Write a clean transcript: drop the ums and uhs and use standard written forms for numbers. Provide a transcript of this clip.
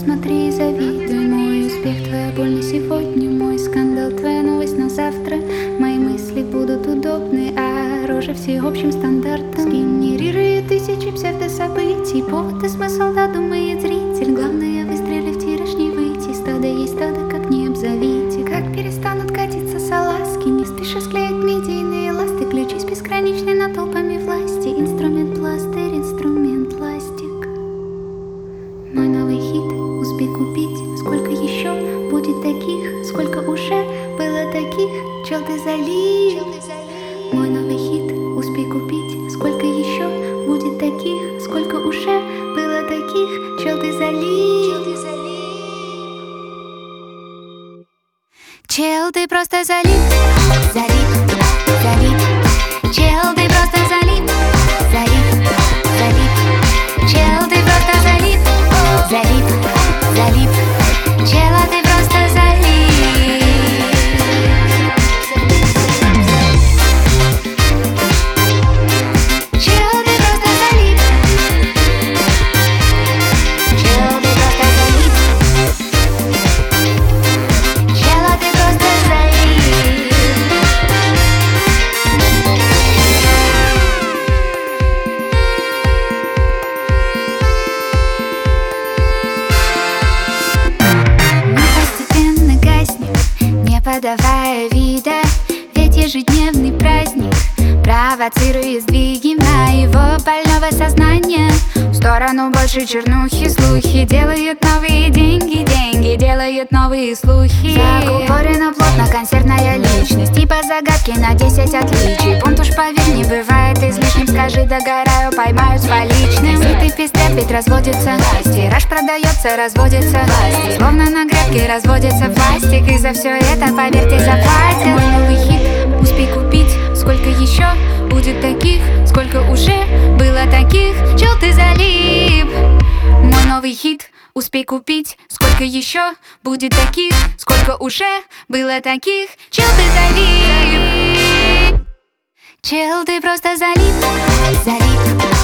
смотри и завидуй. Мой успех, твоя боль на сегодня, мой скандал, твоя новость на завтра. Мои мысли будут удобны, а рожа всеобщим стандартом. Сгенерирует тысячи псевдособытий, повод и смысл, да, думает зритель. Главное, выстрелив в тираж не выйти. Стадо есть стадо, как не обзовите. Как перестанут катиться салазки, не спеша склеить медийные ласты. Ключи с бесконечной над толпами власти. Инструмент пластырь, инструмент пластик. Мой новый хит успей купить. Сколько еще будет таких? Сколько уже было таких? Чел ты залив. Мой новый хит успей купить. Сколько еще будет таких? Сколько уже было таких? Чел ты залив. Чел ты просто залив. Залив, залив. Чел ты просто залив. Залив, залив. Чел ты просто залив. Залив, залив. Чела ты просто залив. Чел ты просто залив. Чел ты просто залив. Чела ты просто залив. Мы постепенно гаснем, не подавая вида. Ведь ежедневный праздник провоцирует сдвиги моего больного сознания. В сторону больше чернухи, слухи делают новые деньги, деньги делают новые слухи. Закупорена плотно консервная личность, типа загадки на 10 отличий. Пункт уж поверь, не бывает излишним. Скажи, догораю, поймают с поличным. Сытый пестрят, ведь разводится тираж продается, разводится словно на грядке разводится пластик. И за все это, поверьте, заплатят. Мой новый хит успей купить. Сколько еще будет таких? Сколько уже было таких? Чел ты залип. Мой новый хит успей купить. Сколько еще будет таких? Сколько уже было таких? Чел ты залип. Чел ты просто залип. Залип.